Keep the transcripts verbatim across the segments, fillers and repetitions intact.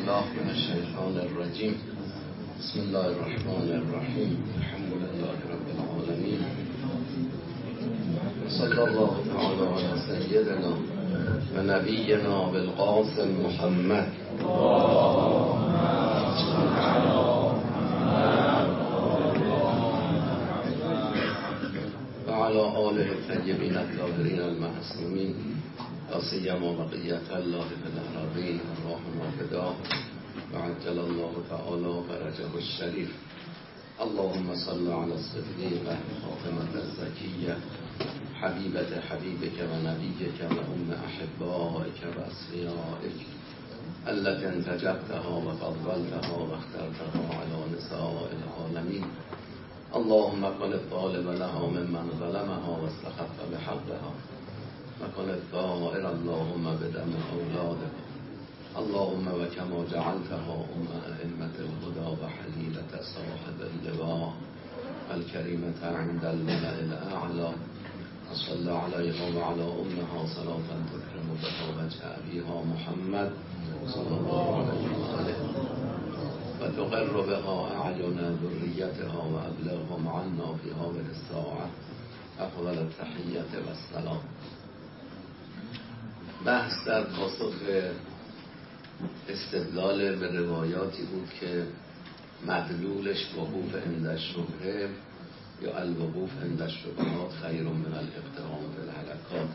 بالله من الشیطان الرجیم. بسم الله الرحمن الرحیم. الحمد لله رب العالمین. صلی الله تعالی علی سیدنا و نبینا بالقاسم محمد و علی آله الطیبین الطاهرین المعصومین لا سیما بقیة الله فی الأراضین اللهم فداه و عجل الله تعالی فرجه الشریف. اللهم صل على الصدیقة فاطمة الزکیة حبیبة حبیبك و نبیك و ام احبائك و اصفیائك التي انتجبتها و فضلتها و اخترتها على نساء العالمین. اللهم قل الطالب لها ممن ظلمها واستخف بحقها وكن الطائر اللهم بدم أولادها. اللهم وكما جعلتها أم أئمة الهدى وحليلة صاحب اللواء الكريمة عند الملأ الأعلى وصل عليها وعلى أمها صلاة تكرم بها وجه أبيها محمد صلى الله عليه وسلم وتقر بها أعين ذريتها وأبلغهم عنا في هذه الساعة أفضل التحية والسلام. بحث در پاسخ استدلال به روایاتی بود که مدلولش وقوف عند الشبهه یا الوقوف عند الشبهات خیر من الاقتحام فی الهلکات.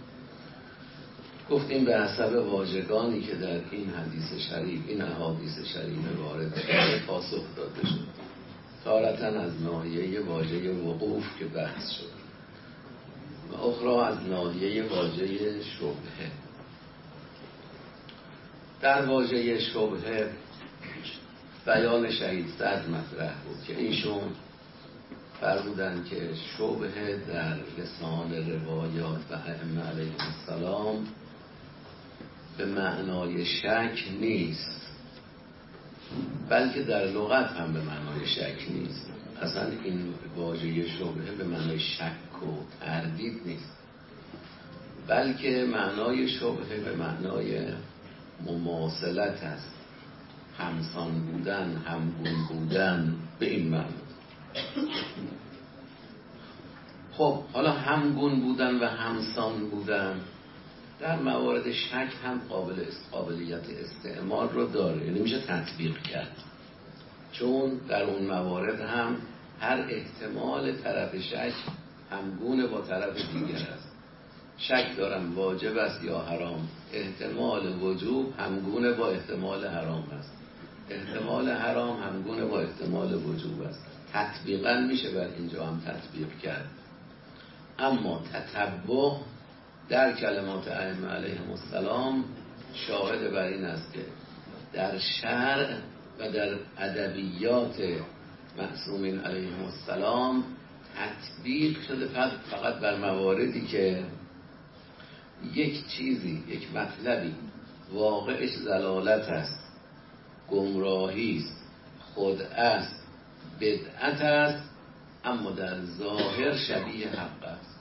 گفتیم به حسب واژگانی که در این حدیث شریف این احادیث شریف وارد شده پاسخ داده شد. تارةً از ناحیه واژه وقوف که بحث شد و اخرى از ناحیه واژه شبهه. در واژه شبهه بیان شهید صدر مطرح بود که ایشون فرمودن که شبهه در لسان روایات و ائمه علیهم السلام به معنای شک نیست، بلکه در لغت هم به معنای شک نیست. اصلا این واژه شبهه به معنای شک و تردید نیست، بلکه معنای شبهه به معنای مماثلت است، همسان بودن، همگون بودن، به این معنی. خب حالا همگون بودن و همسان بودن در موارد شک هم قابل قابلیت استعمال رو داره، یعنی میشه تطبیق کرد، چون در اون موارد هم هر احتمال طرف شک همگونه با طرف دیگر است. شک دارم واجب است یا حرام، احتمال وجوب همگونه با احتمال حرام است، احتمال حرام همگونه با احتمال وجوب است. تطبیقا میشه بر اینجا هم تطبیق کرد، اما تتبع در کلمات ائمه علیهم السلام شاهد بر این است که در شرع و در ادبیات معصومین علیهم السلام تطبیق شده فقط بر مواردی که یک چیزی، یک مطلبی واقعش ضلالت است، گمراهی است، خدعه است، بدعت است، اما در ظاهر شبیه حق است.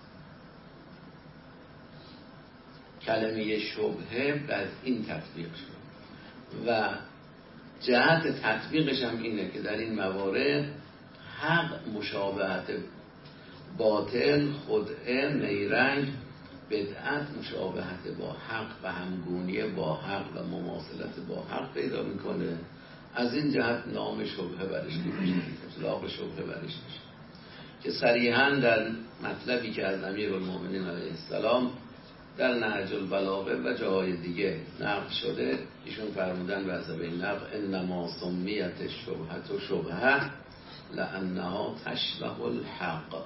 کلمه شبهه بر این تطبیق شد و جهت تطبیقش هم اینه که در این موارد حق مشابهت باطل، خدعه، نیرنگ، بدعت مشابهت با حق و همگونی با حق و مماثلت با حق پیدا میکنه. از این جهت نام شبهه برش میشه، اطلاق شبهه برش میشه که صریحاً در مطلبی که از امیرالمؤمنین علیه السلام در نهج البلاغه و جاهای دیگه نقل شده، ایشون فرمودن به حسب این نقل انما سمیت الشبهة شبهه لانها تشبه الحق.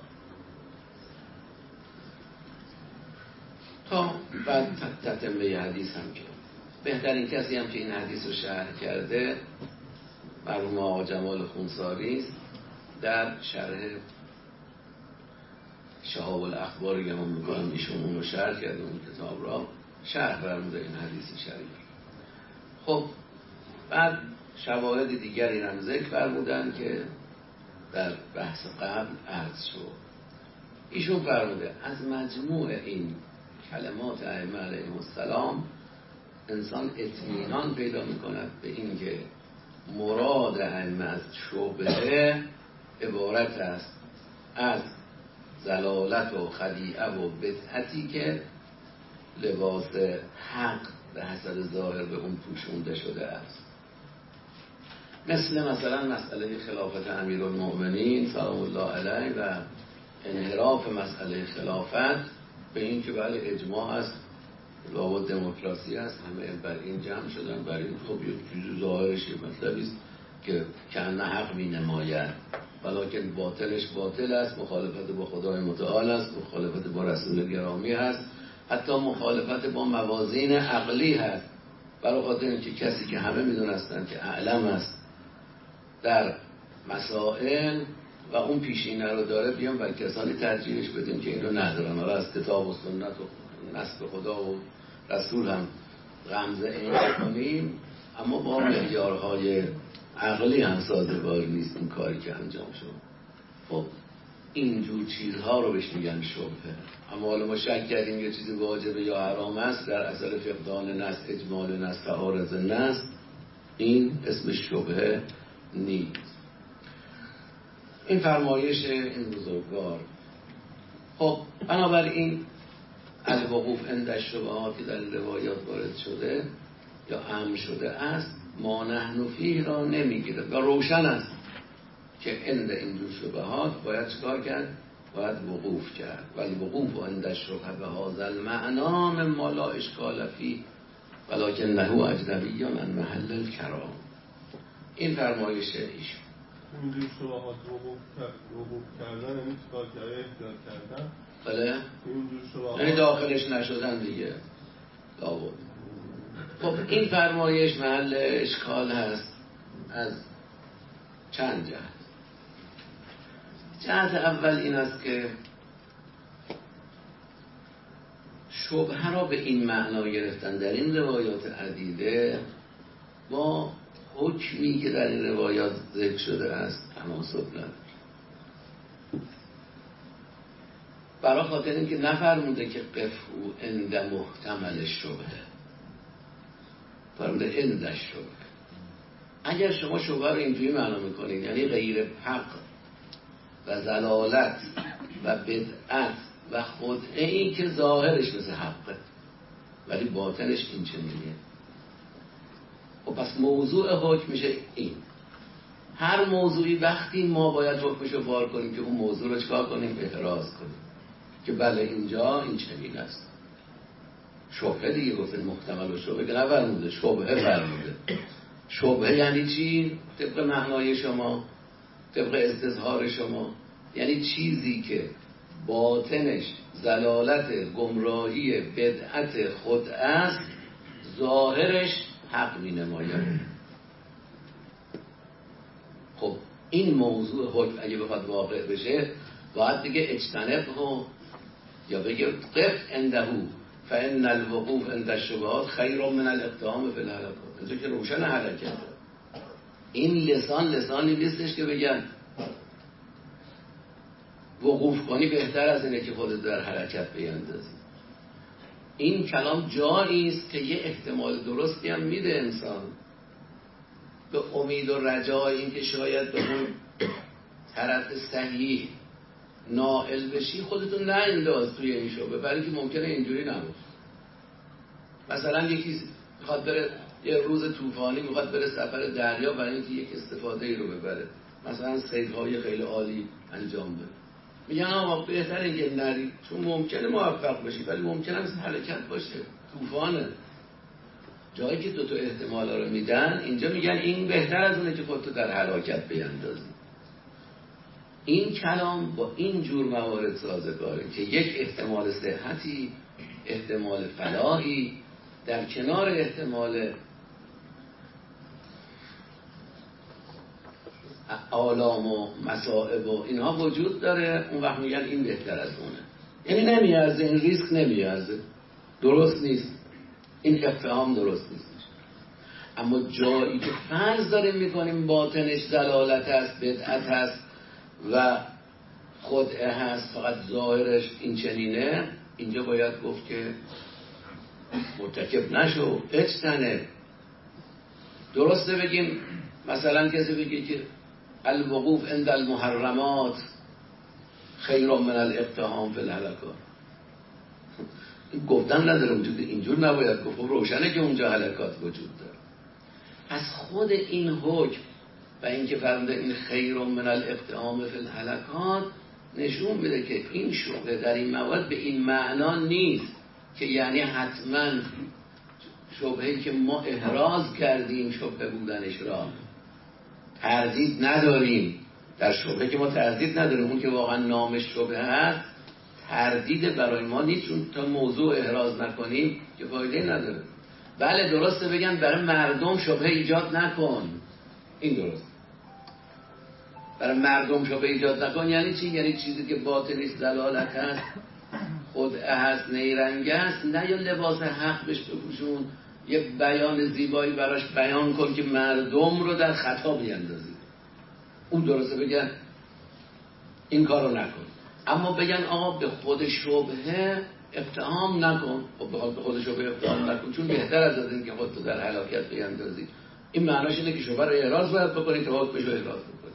تا بعد تتمه حدیث هم که بهترین کسی هم که این حدیث رو شرح کرده مرحوم آقا جمال خونساری است. در شرح شهاب الاخبار که هم میکنم ایشون اون رو شرح کرده، اون کتاب را شرح فرموده این حدیث شریف. خب بعد شواهد دیگری هم ذکر فرمودن که در بحث قبل عرض شد. ایشون فرموده از مجموع این کلمات ائمه علیهم السلام انسان اطمینان پیدا میکند به این که مراد ائمه از شبهه عبارت است از ضلالت و خدیعه و بدعتی که لباس حق به حسب ظاهر به اون پوشونده شده است. مثل مثلا مسئله خلافت امیرالمؤمنین سلام الله علیه و انحراف مسئله خلافت به این که بله اجماع است، لابد دموکراسی است، همه بر این جمع شدن، بر این خب یک چیز ظاهرش یه مطلبی است که کنه حق می نماید، ولیکن باطلش باطل است، مخالفت با خدای متعال است، مخالفت با رسول گرامی هست، حتی مخالفت با موازین عقلی هست. برای خاطر اینکه کسی که همه میدونستند که اعلم است در مسائل و اون پیشینه رو داره، بیان بر کسانی ترجیحش بدیم که این رو ندارن. حالا از کتاب و سنت و نصب خدا و رسول هم غمزه این کنیم، اما با معیارهای عقلی هم سازگار نیست این کاری که انجام شد. خب اینجور چیزها رو بهش میگن شبهه. اما حالا ما شک کردیم یه چیزی واجبه یا حرام است، در اصل فقدان نص، اجمال نص، تعارض نص، این اسم شبهه نیست. این فرمایش این بزرگوار. خب بنابراین الوقوف عند الشبهات که در روایات وارد شده یا امر شده است، ما نحن فیه را نمیگیره و روشن است که عند اینجور شبهات باید چکار کرد؟ باید وقوف کرد. و الوقوف عند الشبهه به هذا المعنا مما لا اشکال فیه ولکنه اجنبی عن محل الکرام. این فرمایش ایشون. اینجور شبهات وقوف کردن یعنی چکار کرده؟ احتیاط کردن؟ بله؟ اینجور شبهات یعنی داخلش نشدن دیگه. لابد. خب این فرمایش محل اشکال هست از چند جهت. جهت اول این است که شبهه را به این معنا گرفتن در این روایات عدیده با حکمی که در این روایات ذکر شده است تناسب نداره. برای خاطر اینکه نفرموده که قفو عند محتمل شبهه، فرموده عند شبهه. اگر شما شبهه رو اینجوری معنا میکنید یعنی غیر حق و ضلالت و بدعت و خدعه این که ظاهرش مثل حقه ولی باطنش این چنینه، و پس موضوع حکم میشه این. هر موضوعی وقتی ما باید حکمشو بار کنیم که اون موضوع رو چکار کنیم؟ احراز کنیم که بله اینجا این چنین است. شبهه دیگه گفتن محتمل و شبهه که نفرموده، شبهه فرموده. شبهه یعنی چی؟ طبق معنای شما، طبق استظهار شما، یعنی چیزی که باطنش ضلالت، گمراهی، بدعت خود است، ظاهرش حق می نماید. خب این موضوع حکم اگه بخواد واقع بشه باید بگه اجتنبه یا بگه قف عندهو فان الوقوف عند الشبهات خیر من الاقدام فی الهلاکات. اینجا که روشن حرکت. این لسان لسانی نیستش که بگن وقوف کنی بهتر از اینه که خودت در حرکت بیندازی. این کلام جایی است که یه احتمال درستی هم میده انسان به امید و رجای این که شاید به اون طرف صحیح نائل بشی، خودتون نانداز توی این شعبه، برای که ممکنه اینجوری نباشه. مثلا یکی میخواد بره یه روز طوفانی میخواد بره سفر دریا برای اینکه یک استفاده ای رو ببره، مثلا صیدهای خیلی عالی انجام بده، میگن آقا بهتره اینکه نری چون ممکنه موفق بشی ولی ممکنه هم حرکت باشه، طوفانه. جایی که دو تا احتمالا رو میدن اینجا میگن این بهتر از اونه که خودتو در حرکت بیندازی. این کلام با این جور موارد سازگاره که یک احتمال صحتی، احتمال فلاحی در کنار احتمال آلام و مصائب و اینها وجود داره. اون وقت میگن این بهتر از اونه، یعنی نمیارزه، این ریسک نمیارزه، درست نیست، این افهام درست نیست. اما جایی که فرض داریم میکنیم باطنش ضلالت هست، بدعت هست و خدعه هست، فقط ظاهرش این چنینه، اینجا باید گفت که مرتکب نشو، اجتنب. درسته بگیم مثلا کسی بگه که الوقوف عند المحرمات خیر من الاقتحام فی الهلکات، گفتن نداره اونجور اینجور نباید گفت، روشنه که اونجا هلکات وجود داره. از خود این حکم و اینکه فرموده این خیر من الاقتحام فی الهلکات نشون میده که این شبهه در این مواد به این معنا نیست که یعنی حتما شبهه‌ای که ما احراز کردیم شبهه بودنش را تردید نداریم. در شبهه که ما تردید نداریم، اون که واقعا نامش شبهه هست تردید برای ما نیست، چون تا موضوع احراز نکنیم که فایده نداره. بله درسته بگن برای مردم شبهه ایجاد نکن، این درست. برای مردم شبهه ایجاد نکن یعنی چی؟ یعنی چیزی که باطنیست، دلالت هست، خدعه هست، نیرنگ هست، نه یا لباس حق بهش بپوشون، یه بیان زیبایی براش بیان کن که مردم رو در خطا بیندازی. اون درسته بگن این کارو نکن. اما بگن آقا به خود شبهه اقتحام نکن، خب به خود شبهه اقتحام نکن چون بهتر از این که خودتو در هلاکت بیندازی. این معناش اینه که شبهه رو احراز باید بکنی تا حکمش رو احراز بکنی.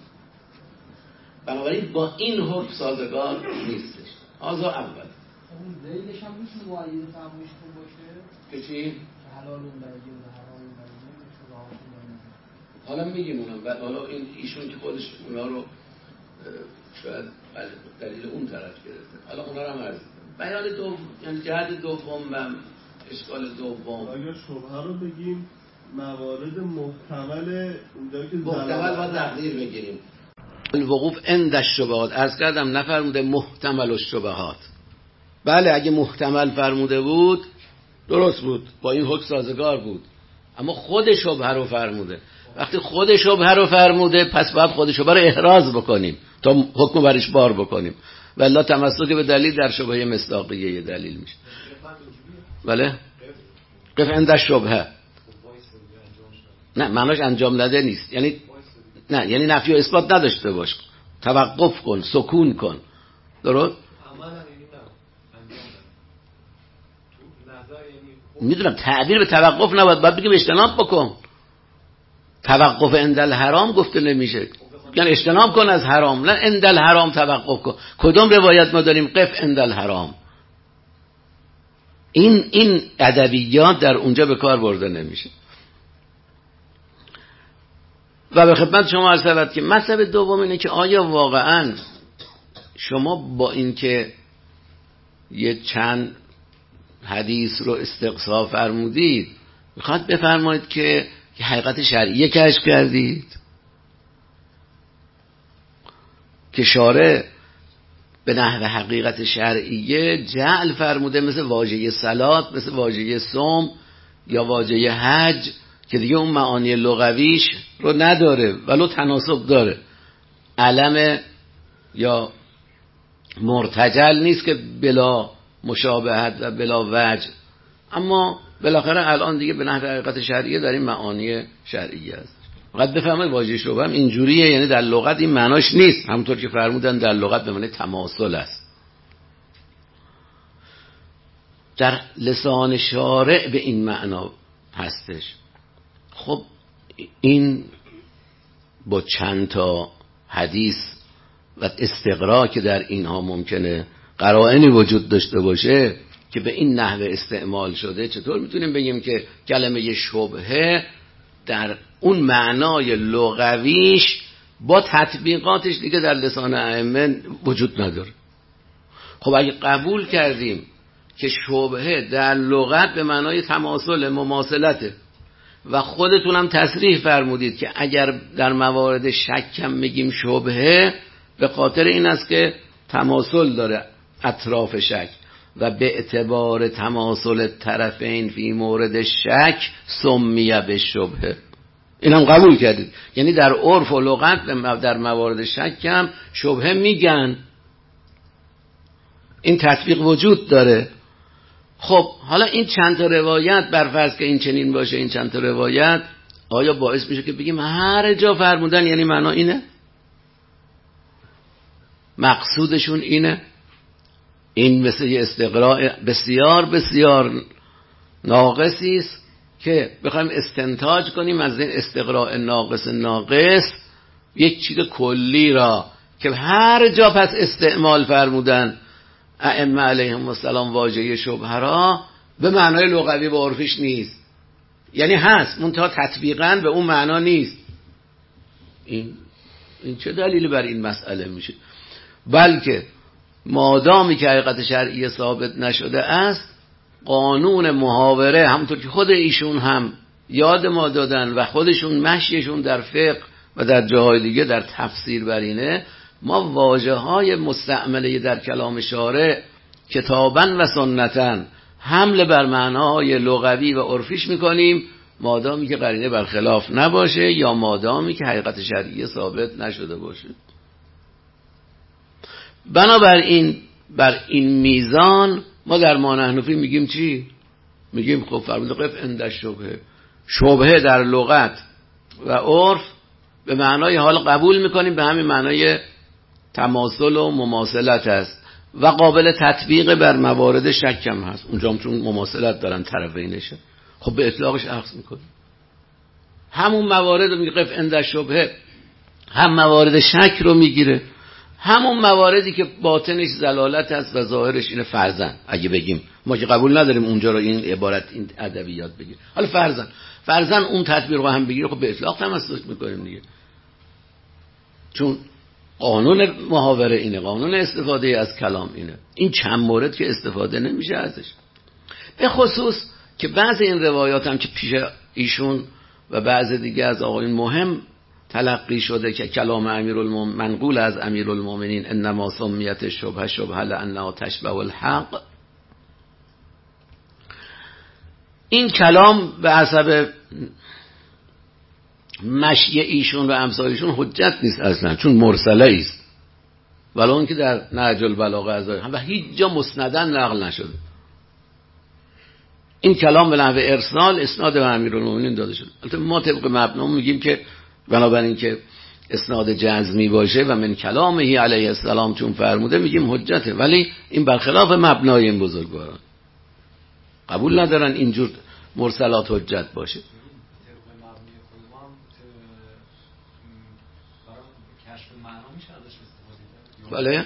بنابراین با این حکم سازگار نیستش. آزا اول اون دلیلش هم میشه معید فهمیشتون باشه که چی؟ حلال اون درجه و حرام اون درجه شبهاتون. حالا میگیم اونم بعد حالا این ایشون که خودش اونا رو شاید دلیل اون طرف گرفته، حالا اونا رو هم عرض بیان دوم، یعنی جهت دوم و اشکال دوم. اگر شبهه رو بگیم موارد محتمل اونجا که محتمل باید تقدیر بگیریم. الوقوف عند الشبهات، عرض کردم نفرموده محتمل الشبهات. بله اگه محتمل فرموده بود درست بود، با این حکم سازگار بود، اما خود شبهه رو فرموده. وقتی خود شبهه رو فرموده پس باید خود شبهه رو احراز بکنیم تا حکم برش بار بکنیم، والله تمسک به دلیل در شبهه مصداقیه یه دلیل میشه. بله قف عند الشبهه نه معناش انجام نده نیست، یعنی نه یعنی نفی و اثبات نداشته باش، توقف کن، سکون کن. درست؟ میدونم تعبیر به توقف نباید، باید بگیم اجتناب بکن. توقف عند الحرام گفته نمیشه، یعنی اجتناب کن از حرام، نه عند الحرام توقف کن. کدوم روایت ما داریم قف عند الحرام؟ این این ادبیات در اونجا به کار برده نمیشه. و به خدمت شما عرض شود که مطلب دوم اینه که آیا واقعا شما با اینکه یه چند حدیث رو استقصا فرمودید میخواد بفرمایید که حقیقت شرعیه کشف کردید که شارع به نحو حقیقت شرعیه جعل فرموده، مثل واژه صلات، مثل واژه صوم یا واژه حج که دیگه اون معانی لغویش رو نداره ولو تناسب داره، علم یا مرتجل نیست که بلا مشابهت و بلا وجه، اما بالاخره الان دیگه به نحو حقیقت شرعیه در این معانی شرعیه است. فقط بفهمید واژه شبهه هم اینجوریه، یعنی در لغت این معناش نیست، همونطور که فرمودن در لغت به معنی تماثل است، در لسان شارع به این معنا هستش. خب این با چند تا حدیث و استقرا که در اینها ممکنه قرائنی وجود داشته باشه که به این نحوه استعمال شده، چطور میتونیم بگیم که کلمه شبهه در اون معنای لغویش با تطبیقاتش دیگه در لسان ائمه وجود نداره؟ خب اگه قبول کردیم که شبهه در لغت به معنای تماثل، مماثلته، و خودتون هم تصریح فرمودید که اگر در موارد شک هم میگیم شبهه به خاطر این است که تماثل داره اطراف شک و به اعتبار تماثل طرفین فی مورد شک سمیه به شبهه، این هم قبول کردید. یعنی در عرف و لغت در موارد شک هم شبهه میگن، این تطبیق وجود داره. خب حالا این چند تا روایت برفرض که این چنین باشه، این چند تا روایت آیا باعث میشه که بگیم هر جا فرمودن یعنی معنا اینه، مقصودشون اینه؟ این مثل یه استقراء بسیار بسیار ناقصی است که بخوایم استنتاج کنیم از این استقراء ناقص ناقص یک چیز کلی را که هر جا پس استعمال فرمودن ائمه علیهم السلام واژه شبهه را به معنای لغوی و عرفیش نیست، یعنی هست منتها تطبیقاً به اون معنا نیست. این این چه دلیلی بر این مسئله میشه؟ بلکه مادامی که حقیقت شرعی ثابت نشده است، قانون محاوره همونطور که خود ایشون هم یاد ما دادن و خودشون مشیشون در فقه و در جاهای دیگه در تفسیر بر اینه، ما واژه های مستعمله در کلام شارع کتاباً و سنتاً حمل بر معناهای لغوی و عرفیش میکنیم، مادامی که قرینه برخلاف نباشه یا مادامی که حقیقت شرعی ثابت نشده باشه. بنابراین بر این میزان ما در ما نحنفی میگیم چی؟ میگیم خب فرموده قف عند شبهه، شبهه در لغت و عرف به معنای حال قبول میکنیم به همین معنای تماثل و مماثلت است و قابل تطبیق بر موارد شک هم هست. اونجا هم چون مماثلت دارن طرفینشه، خب به اطلاقش اخذ میکنیم. همون موارد رو میگه قف عند شبهه، هم موارد شک رو میگیره، همون مواردی که باطنش زلالت است و ظاهرش اینه. فرضاً اگه بگیم ما که قبول نداریم اونجا رو این عبارت این ادبیات بگیر، حالا فرضاً فرضاً اون تطبیق رو هم بگیره، خب به اطلاق تمسک میکنیم دیگه، چون قانون محاوره اینه، قانون استفاده از کلام اینه. این چند مورد که استفاده نمیشه ازش، به خصوص که بعض این روایات هم که پیش ایشون و بعض دیگه از آقایون مهم تلقی شده که کلام امیرالمومنین منقول از امیرالمومنین انما سمیت شبهه شبهه لانها تشبه الحق، این کلام به حسب مشی ایشون و امثالشون حجت نیست اصلا، چون مرسله است، ولی اون که در نهج البلاغه از و هیچ جا مسندن نقل نشده. این کلام به نحو ارسال اسناد به امیرالمومنین داده شده. البته ما طبق مبنا میگیم که بنابراین که اسناد جزمی باشه و من کلامه علیه السلام چون فرموده میگیم حجته، ولی این برخلاف مبنای این بزرگواران، قبول ندارن اینجور مرسلات حجت باشه. بله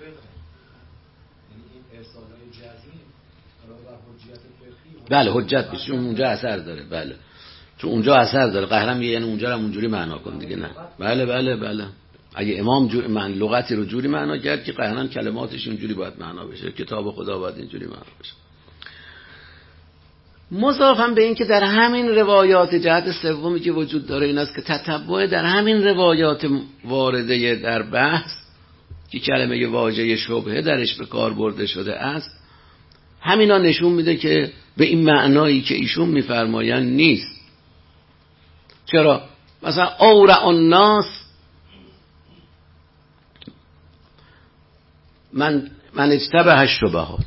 بله حجت بشه، چون اونجا اثر داره. بله چون اونجا اثر داره، قهرم یعنی اونجا رو اونجوری معنا کن دیگه. نه بله بله بله اگه امام جور من لغتی رو جوری معنا کرد که قهرم کلماتش اونجوری باید معنا بشه، کتاب خدا باید اینجوری معنا بشه. مضافاً به این که در همین روایات جهت سومی که وجود داره این است که تتبع در همین روایات وارده در بحث که کلمه واژه شبهه درش به کار برده شده است، همینا نشون میده که به این معنایی که ایشون میفرمایند نیست. چرا؟ مثلا اورع الناس من من اجتبه الشبهات،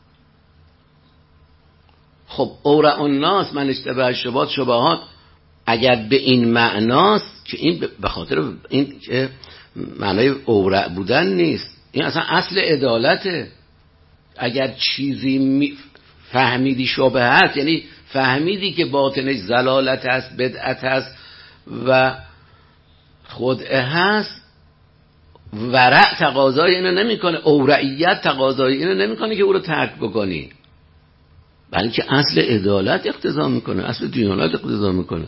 خب اورع الناس من اجتبه الشبهات، شبهات اگر به این معناست که این به خاطر این که معنای اورع بودن نیست، این اصلا اصل عدالته. اگر چیزی فهمیدی شبهه است یعنی فهمیدی که باطنش زلالت است، بدعت است و خدعه هست، ورع تقاضای اینو نمیکنه، اورعیت تقاضای اینو نمیکنه که او رو ترک بکنی، بلکه اصل عدالت اقتضا میکنه، اصل دیانت اقتضا میکنه.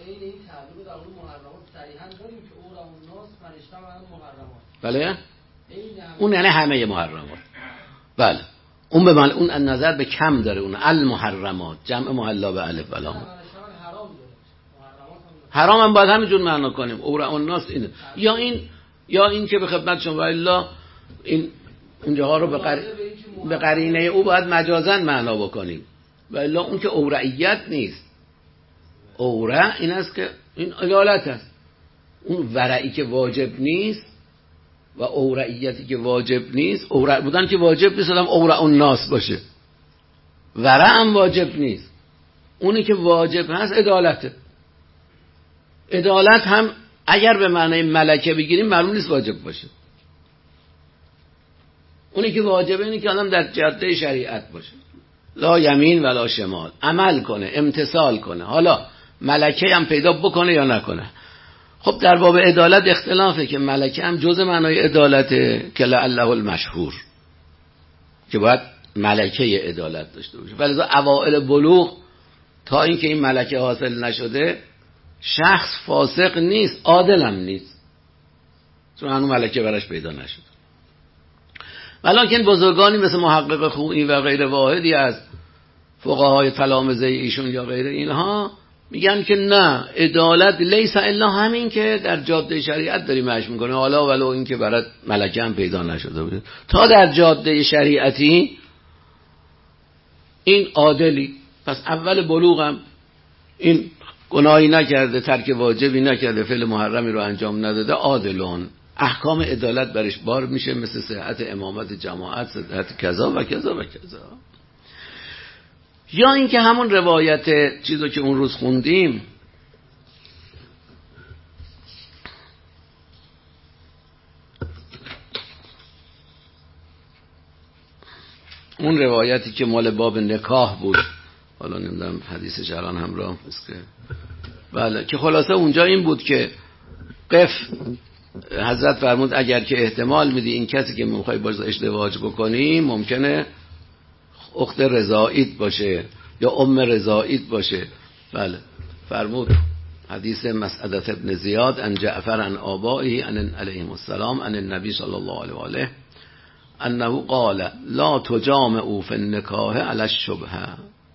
بله اون یعنی همه محرمات. بله اون به من اون نظر به کم داره، اون المحرمات جمع محلا به الف و لام. حرام هم باید همینجور معنا کنیم، اورع الناس اینه، یا این یا این که به خدمت شما الا این اونجاها رو به قر... به قرینه او باید مجازن معنا بکنیم، و الا اون که اورعیت نیست. اورع این است که این عدالت است، اون ورعی که واجب نیست و اورعیتی که واجب نیست. اورع بودن که واجب نیست، آدم اورع الناس باشه، ورع هم واجب نیست. اونی که واجب هست عدالته. عدالت هم اگر به معنای ملکه بگیریم معلوم نیست واجب باشه. اونی که واجبه اینه که آدم در جاده شریعت باشه. لا یمین ولا شمال، عمل کنه، امتثال کنه. حالا ملکه هم پیدا بکنه یا نکنه. خب در باب عدالت اختلافه که ملکه هم جز معنای عدالته که لعله المشهور، که باید ملکه عدالت داشته باشه. ولی از اوائل بلوغ تا اینکه این ملکه حاصل نشده شخص فاسق نیست، عادل هم نیست، چون هنوز ملکه براش پیدا نشد. ولکن بزرگانی مثل محقق خویی و غیر واحدی از فقهای تلامذه ایشون یا غیر اینها میگن که نه، عدالت لیس الا همین که در جاده شریعت داری مشی میکنه، حالا ولو این که برات ملکه هم پیدا نشده بود، تا در جاده شریعتی این عادلی. پس اول بلوغم این گناهی نکرده، ترک واجبی نکرده، فعل محرمی رو انجام نداده، عادلون، احکام عدالت برش بار میشه، مثل صحت امامت جماعت، صحت کذا و کذا و کذا. یا اینکه همون روایت چیزو که اون روز خوندیم، اون روایتی که مال باب نکاح بود، حالا نمیدونم حدیثش الان همراه است که بله، که خلاصه اونجا این بود که قف حضرت فرمود اگر که احتمال میدی این کسی که میخوای باش ازدواج بکنی ممکنه اخت رضائیت باشه یا ام رضائیت باشه. بله فرمود حدیث مسعدة ابن زیاد ان جعفر عن آبائه ان علیهم السلام ان النبی صلی الله علیه و آله انه قال لا تجامعوا فی النکاح علی الشبهه،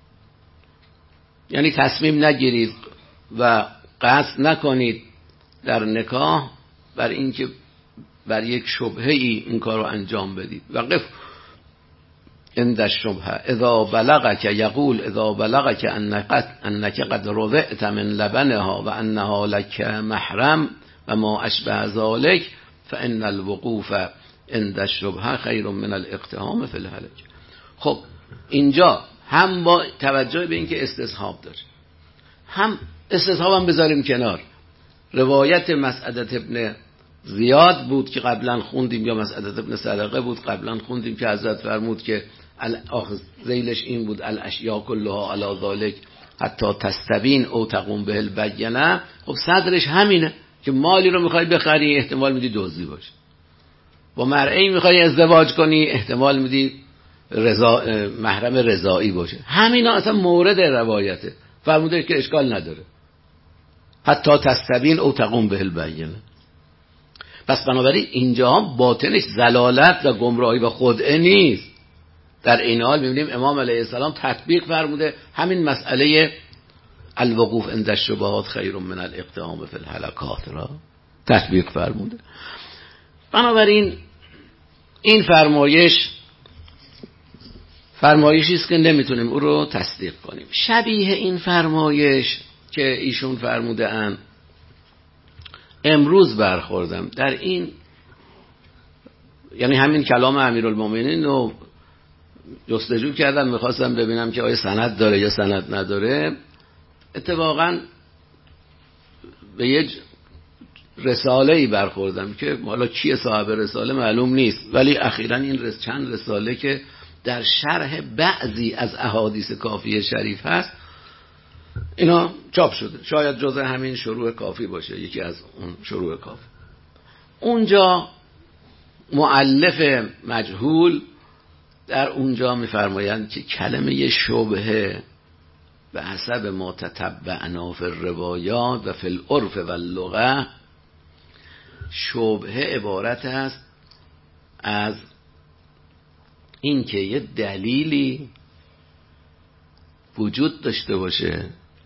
یعنی تصمیم نگیرید و قصد نکنید در نکاح بر اینکه بر یک شبهه ای این کار رو انجام بدید. وقف عند الشبهه اذا بلغك یقول اذا بلغك انك قد رضعت من لبنها و انها لك محرم و ما اشبه ذلك فان الوقوف عند الشبهه خیر من الاقتحام فی الهلك. خب اینجا هم با توجه به اینکه استصحاب داره، هم استصحاب هم بذاریم کنار. روایت مسعدة ابن زیاد بود که قبلا خوندیم، یا مسعدة ابن صدقه بود قبلا خوندیم، که حضرت فرمود که ذیلش این بود الاشیاء کلها علی ذلک حتی تستبین او تقوم به البینه. خب صدرش همینه که مالی رو میخوای بخری احتمال میدی دزدی باشه، با مرئی میخوای ازدواج کنی احتمال میدی رضا محرم رضایی باشه. همینا اصلا مورد روایته، فرموده که اشکال نداره حتی تستبین او تقوم به البینه. پس بنابراین اینجا باطنش ضلالت و گمراهی و خدعه نیست. در این حال میبینیم امام علیه السلام تطبیق فرموده همین مسئله الوقوف عند الشبهات خیر من الاقتحام فی الهلکات را تطبیق فرموده. بنابراین این فرمایش فرمایشی است که نمیتونیم او رو تصدیق کنیم. شبیه این فرمایش که ایشون فرموده اند امروز برخوردم در این، یعنی همین کلام امیرالمومنین رو جستجو کردم، میخواستم ببینم که آیا سند داره یا سند نداره. اتفاقا به یه رساله‌ای برخوردم که حالا کیه صاحب رساله معلوم نیست، ولی اخیراً این رس چند رساله که در شرح بعضی از احادیث کافی شریف هست اینا چاپ شده، شاید جزء همین شروع کافی باشه، یکی از اون شروع کافی. اونجا مؤلف مجهول در اونجا میفرمایند که کلمه شبهه به حسب ما تتبعنا فی الروایات و فی العرف و اللغه، شبهه عبارت است از این که یه دلیلی وجود داشته باشه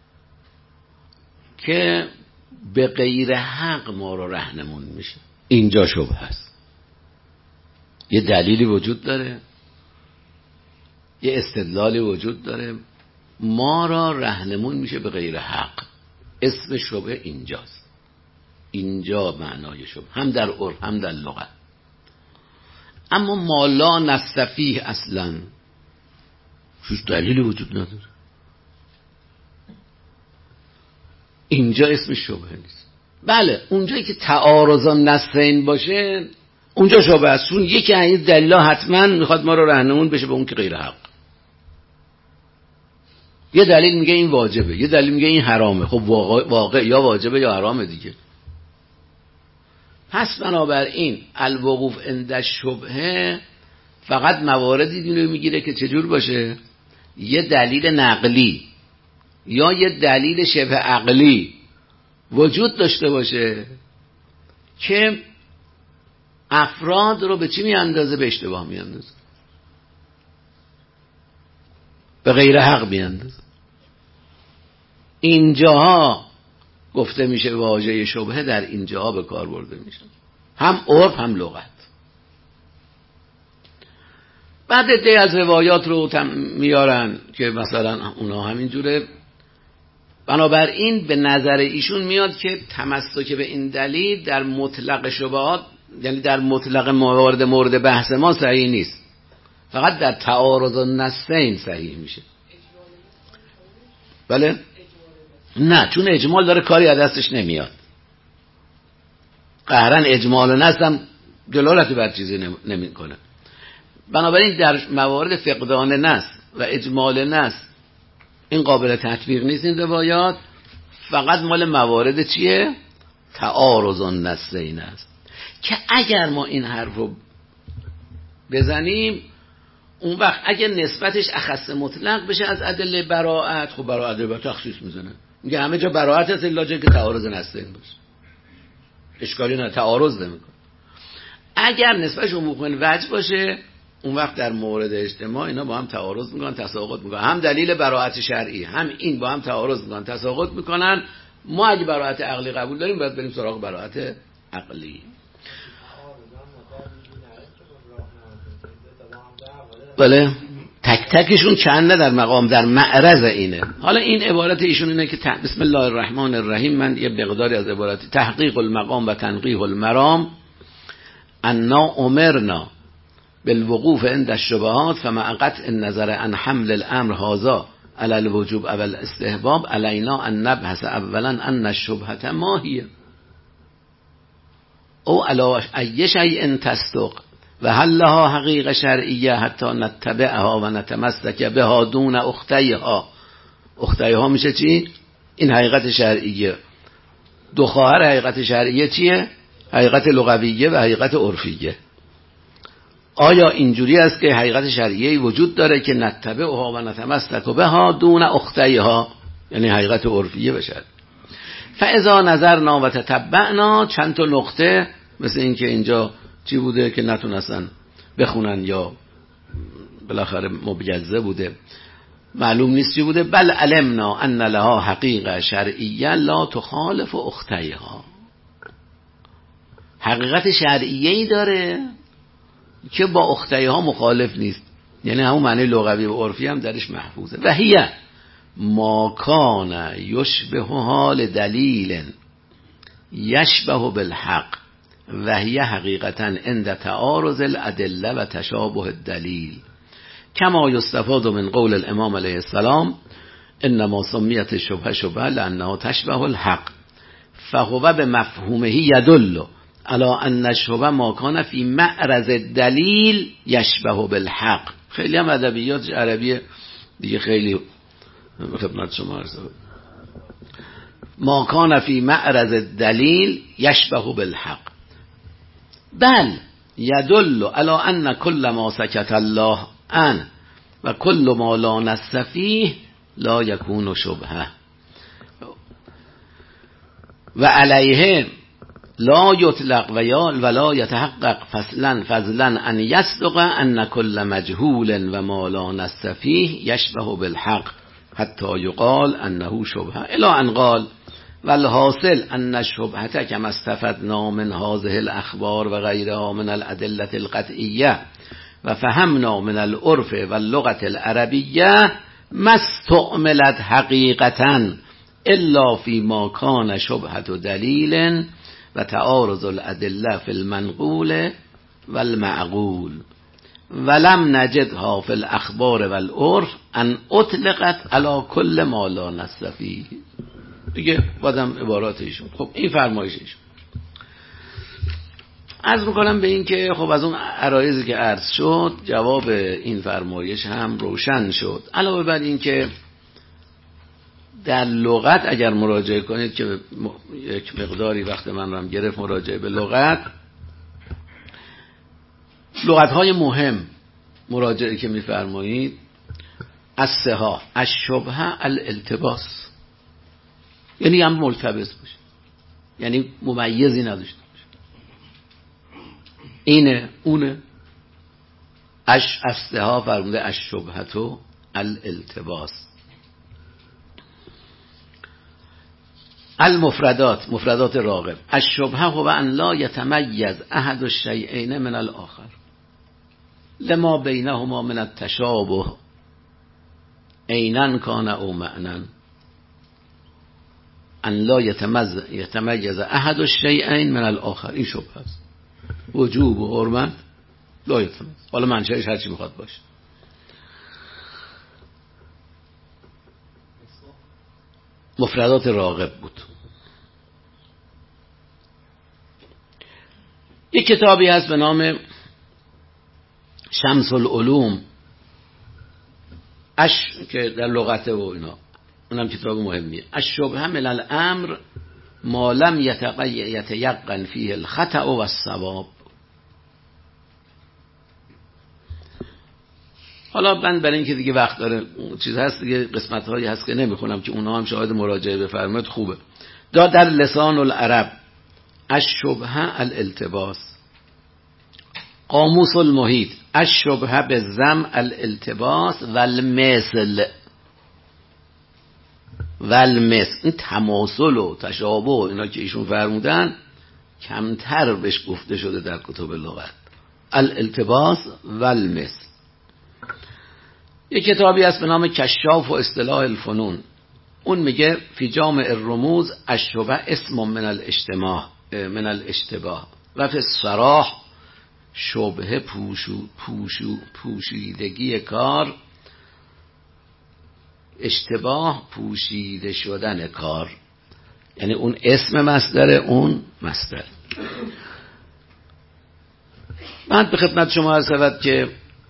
که به غیر حق ما رو رهنمون میشه. اینجا شبهه است. یه دلیلی وجود داره، یه استدلالی وجود داره، ما را رهنمون میشه به غیر حق. اسم شبهه اینجاست. اینجا معنای شبهه هم در عرف هم در لغت. اما ما لا نستفیه اصلا شوش دلیلی وجود نداره، اینجا اسم شبهه نیست. بله اونجایی که تعارض نصین باشه اونجا شبهه است، چون یکی از این دلیلا حتما میخواد ما رو رهنمون بشه به اون که غیر حق. یه دلیل میگه این واجبه، یه دلیل میگه این حرامه. خب واقع, واقع یا واجبه یا حرامه دیگه. پس بنابراین الوقوف عند الشبهه فقط مواردی دیگه میگیره که چجور باشه؟ یه دلیل نقلی یا یه دلیل شبه عقلی وجود داشته باشه که افراد رو به چی میاندازه؟ به اشتباه میاندازه، به غیر حق میاندازه. اینجاها گفته میشه واژه شبهه در اینجاها به کار برده میشه، هم عرف هم لغت. بعد عده از روایات رو میارن که مثلا اونا همینجوره. بنابراین به نظر ایشون میاد که تمسک به این دلیل در مطلق شبهات، یعنی در مطلق موارد مورد بحث ما صحیح نیست، فقط در تعارض النصین صحیح میشه. بله؟ نه، چون اجمال داره کاری از دستش نمیاد. قهرن اجمال نص هم دلالتی بر چیزی نمیکنه. بنابراین در موارد فقدان نص و اجمال نص این قابل تطبیق نیست این روایات، فقط مال موارد چیه؟ تعارض النصین است که اگر ما این حرف رو بزنیم اون وقت اگر نسبتش اخص مطلق بشه از ادله براءت، خب براءت رو تخصیص میزنه، میگه همه جا براءت هست الا جایی که تعارض نصین باشه، اشکالی نه، تعارض نمیکنه. اگر نسبتش عموما وجه باشه اون وقت در مورد اجتماع اینا با هم تعارض میکنن، تساقط میکنن، هم دلیل براءت شرعی هم این با هم تعارض میکنن، تساقط میکنن. ما اگه براءت عقلی قبول داریم باید بریم سراغ براءت عقلی. بله، تک تکشون چنده در مقام، در معرض اینه. حالا این عبارت ایشون اینه که بسم الله الرحمن الرحیم، من یه مقداری از عبارت تحقیق المقام و تنقیح المرام انا امرنا بالوقوف عند الشبهات فمع قطع النظر عن حمل الامر هذا على الوجوب او الاستحباب علينا ان نبحث اولا ان الشبهه ما هي او على اي شيء تصدق و هل لها حقیقه شرعیه حتی نتبعها و نتمسک بها دون اختیها. اختیها میشه چی؟ این حقیقت شرعیه. دو خواهر حقیقت شرعیه چیه؟ حقیقت لغویه و حقیقت عرفیه. آیا اینجوری است که حقیقت شرعیه وجود داره که نتبعها و نتمسک بها دون اختیها، یعنی حقیقت عرفیه بشه؟ فاذا نظرنا و تتبعنا، چند تا نقطه مثل این که اینجا چی بوده که نتونستن بخونن یا بالاخره مبیزه بوده، معلوم نیست چی بوده. بل علمنا ان لها حقیقه شرعیه لا تخالف اختیها، حقیقت شرعیه‌ای داره که با اختیها مخالف نیست، یعنی همون معنی لغوی و عرفی هم درش محفوظه. و هی ما کان یشبه حال دلیل یشبه بالحق و هی حقیقتا عند تعارض الادله و تشابه الدلیل کما یستفاد من قول الامام علیه السلام انما سمیت الشبهه شبهه لانها تشبه الحق فهو بمفهومه یدل على ان الشبهه ما کان فی معرض الدلیل یشبه بالحق. خیلی هم ادبیات عربی دیگه خیلی خدمت شما عرض ما کان فی معرض الدلیل یشبه بالحق بل یدل علی ان کل ما سکت الله عنه و کل ما لا نص فیه لا یکون شبهه و علیه لا یطلق و یا ولا یتحقق فضلا فضلا ان یصدق ان کل مجهول و ما لا نص فیه یشبه بالحق حتی یقال انه شبهه الی ان قال والحاصل ان الشبهه كما استفدنا من هذه الاخبار و غیرها من الادله القطعیه و فهمنا من العرف واللغه العربیه ما استعملت حقیقتا الا فيما كان شبهه دلیل و تعارض الادله في المنقول والمعقول ولم نجدها في الاخبار والعرف ان اطلقت على كل ما لا نص فيه. دیگه بادم عبارات ایشون. خب این فرمایش ایشون. عرض میکنم به این که خب از اون عرایضی که عرض شد جواب این فرمایش هم روشن شد. علاوه بر این که در لغت اگر مراجعه کنید که یک مقداری وقت من رو هم گرفت مراجعه به لغت، لغت‌های مهم مراجعه که می‌فرمایید السها الشبهه الالتباس، یعنی هم ملتبس باشه، یعنی ممیزی نداشته باشه، اینه اونه. اش السها فرموده الشبهه الالتباس. المفردات مفردات راغب الشبهه هو ان لا یتمیز احد الشیئین من الاخر لما بینهما من التشابه عینا کان او معنا. ان لا یتمیز یتمیز احد الشیئین من الاخر، این شبهه است. وجوب و حرمت لا یتمیز، حالا منشأش هر چی میخواد باشه. مفردات راغب بود. یک کتابی هست به نام شمس العلوم اش که در لغت و اینا، اونم کتاب مهمیه. الشبهه من الامر ما لم یتیقن فیه الخطأ و الصواب. حالا من برای اینکه دیگه وقت داره چیز هست دیگه، قسمت هایی هست که نمیخونم که اونها هم شاید مراجعه بفرمایید خوبه. دا در لسان العرب الشبهه الالتباس. قاموس المحیط الشبهه بالضم الالتباس والمثل والمثل. این تماثل و تشابه و اینا که ایشون فرمودن کمتر بهش گفته شده در کتب لغت. الالتباس والمثل. یک کتابی هست به نام کشاف و اصطلاح الفنون، اون میگه فی جامع الرموز الشبهه اسم من الاجتماع من الاشتباه و فی الصراح شبهه پوشو پوشو پوشیدگی کار، اشتباه پوشیده شدن کار، یعنی اون اسم مصدر اون مصدر. من به خدمت شما عرض شود که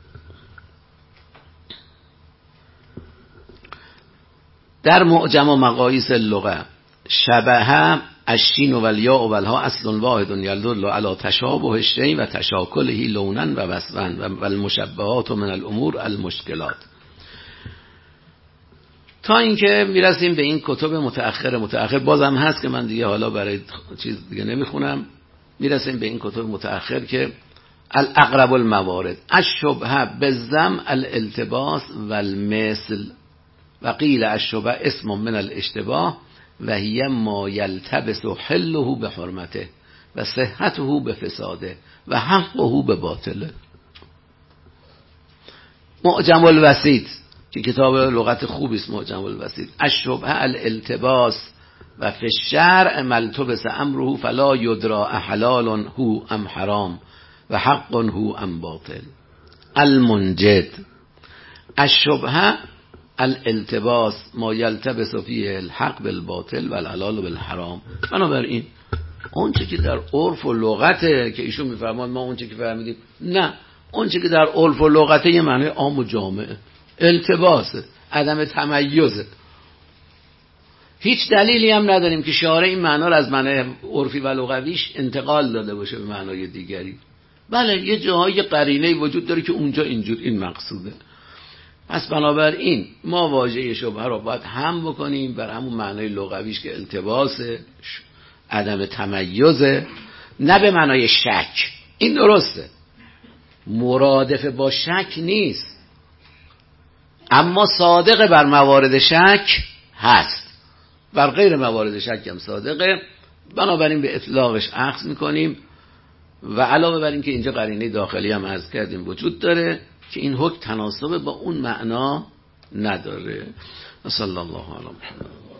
در معجم و مقاییس اللغه شبهه الشین و الیاء و الها اصل واحد یدل علی تشابه الشیء و تشاکله لونا و وصفا و المشبهات من الامور المشکلات. تا اینکه میرسیم به این کتب متأخر متأخر بازم هست که من دیگه حالا برای چیز دیگه نمیخونم. میرسیم به این کتب متأخر که الاقرب الموارد الشبهه بالضم الالتباس والمثل و قیل الشبهه اسم من الاشتباه و هی ما یلتبس حله به حرمته و صحته به فساده و حقه به باطله. معجم الوسیط که کتاب لغت خوبی است، معجم الوسیط الشبهه الالتباس و فی الشرع ملتبس امره فلا یدرا حلال هو ام حرام و حق هو ام باطل. المنجد الشبهه الالتباس ما یلتبس فیه الحق بالباطل و الحلال بالحرام. بنابراین اون چه که در عرف و لغته که ایشون میفرمان ما اون چه که فهمیدیم، نه، اون چه که در عرف و لغته یه معنی عام و جامعه، التباسه، عدم تمیزه. هیچ دلیلی هم نداریم که شارع این معنا رو از معنی عرفی و لغویش انتقال داده باشه به معنای دیگری. بله یه جاهای قرینه وجود داره که اونجا اینجور این مقصوده. پس بنابراین ما واژه شبهه رو باید هم بکنیم بر همون معنای لغویش که التباسه، عدم تمیزه، نه به معنای شک. این درسته، مرادف با شک نیست، اما صادق بر موارد شک هست، بر غیر موارد شک هم صادقه. بنابراین به اطلاقش اخذ میکنیم و علاوه بر این که اینجا قرینه داخلی هم عرض کردیم وجود داره که این حکم تناسب با اون معنا نداره. صلی الله علیه و سلم.